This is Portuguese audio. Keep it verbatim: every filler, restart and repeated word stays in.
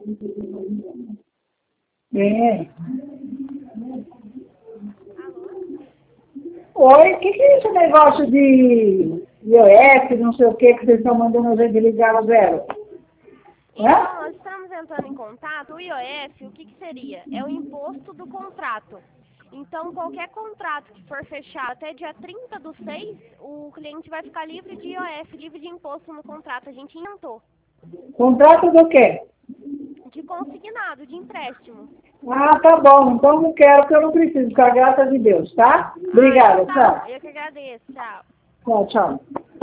É. Oi, o que, que é esse negócio de I O F, não sei o que, que vocês estão mandando a gente ligar o zero? Então, nós estamos entrando em contato. O I O F, o que, que seria? É o imposto do contrato. Então, qualquer contrato que for fechado até dia trinta do seis, o cliente vai ficar livre de I O F, livre de imposto no contrato. A gente inventou. Contrato do quê? De consignado, de empréstimo. Ah, tá bom. Então não quero, porque eu não preciso, com a graça de Deus, tá? Obrigada, Ah, então tá. tchau. Eu que agradeço. Tchau. Tchau, tchau.